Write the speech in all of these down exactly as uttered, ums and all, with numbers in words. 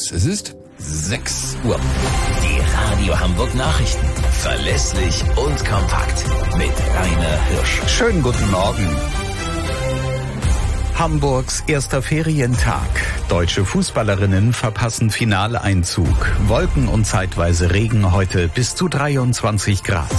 eins. Es ist sechs Uhr. Die Radio Hamburg Nachrichten. Verlässlich und kompakt. Mit Rainer Hirsch. Schönen guten Morgen. Hamburgs erster Ferientag. Deutsche Fußballerinnen verpassen Finaleinzug. Wolken und zeitweise Regen heute bis zu dreiundzwanzig Grad.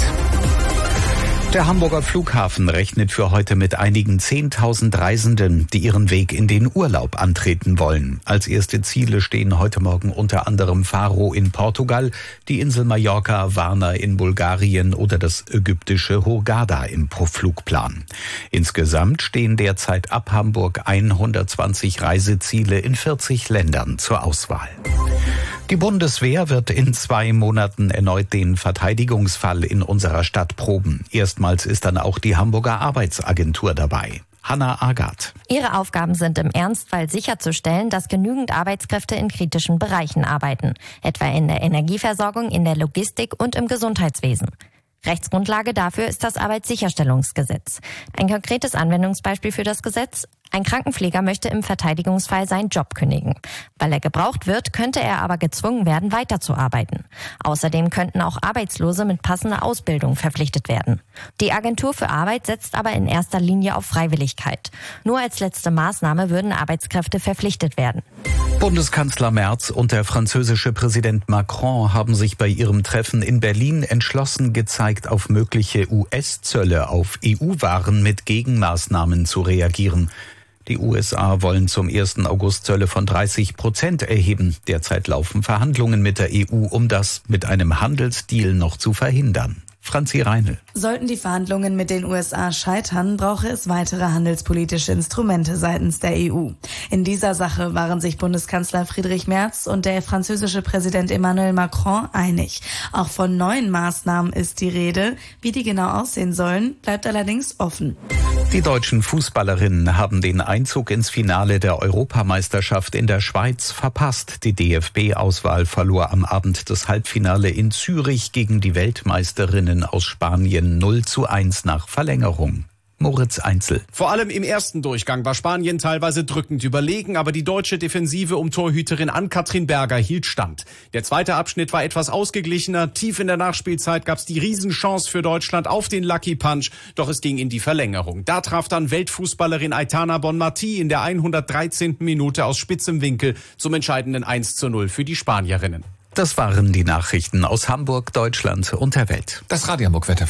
Der Hamburger Flughafen rechnet für heute mit einigen zehntausend Reisenden, die ihren Weg in den Urlaub antreten wollen. Als erste Ziele stehen heute Morgen unter anderem Faro in Portugal, die Insel Mallorca, Varna in Bulgarien oder das ägyptische Hurghada im Flugplan. Insgesamt stehen derzeit ab Hamburg hundertzwanzig Reiseziele in vierzig Ländern zur Auswahl. Die Bundeswehr wird in zwei Monaten erneut den Verteidigungsfall in unserer Stadt proben. Erstmals ist dann auch die Hamburger Arbeitsagentur dabei. Hanna Agath. Ihre Aufgaben sind im Ernstfall sicherzustellen, dass genügend Arbeitskräfte in kritischen Bereichen arbeiten, etwa in der Energieversorgung, in der Logistik und im Gesundheitswesen. Rechtsgrundlage dafür ist das Arbeitssicherstellungsgesetz. Ein konkretes Anwendungsbeispiel für das Gesetz: Ein Krankenpfleger möchte im Verteidigungsfall seinen Job kündigen. Weil er gebraucht wird, könnte er aber gezwungen werden, weiterzuarbeiten. Außerdem könnten auch Arbeitslose mit passender Ausbildung verpflichtet werden. Die Agentur für Arbeit setzt aber in erster Linie auf Freiwilligkeit. Nur als letzte Maßnahme würden Arbeitskräfte verpflichtet werden. Bundeskanzler Merz und der französische Präsident Macron haben sich bei ihrem Treffen in Berlin entschlossen gezeigt, auf mögliche U S-Zölle auf E U-Waren mit Gegenmaßnahmen zu reagieren. Die U S A wollen zum ersten August Zölle von dreißig Prozent erheben. Derzeit laufen Verhandlungen mit der E U, um das mit einem Handelsdeal noch zu verhindern. Franzi Reinl. Sollten die Verhandlungen mit den U S A scheitern, brauche es weitere handelspolitische Instrumente seitens der E U. In dieser Sache waren sich Bundeskanzler Friedrich Merz und der französische Präsident Emmanuel Macron einig. Auch von neuen Maßnahmen ist die Rede. Wie die genau aussehen sollen, bleibt allerdings offen. Die deutschen Fußballerinnen haben den Einzug ins Finale der Europameisterschaft in der Schweiz verpasst. Die D F B-Auswahl verlor am Abend das Halbfinale in Zürich gegen die Weltmeisterinnen aus Spanien null zu eins nach Verlängerung. Moritz Einzel. Vor allem im ersten Durchgang war Spanien teilweise drückend überlegen, aber die deutsche Defensive um Torhüterin Ann-Kathrin Berger hielt stand. Der zweite Abschnitt war etwas ausgeglichener. Tief in der Nachspielzeit gab es die Riesenchance für Deutschland auf den Lucky Punch, doch es ging in die Verlängerung. Da traf dann Weltfußballerin Aitana Bonmatí in der hundertdreizehnten Minute aus spitzem Winkel zum entscheidenden eins zu null für die Spanierinnen. Das waren die Nachrichten aus Hamburg, Deutschland und der Welt. Das Radio Hamburg Wetter.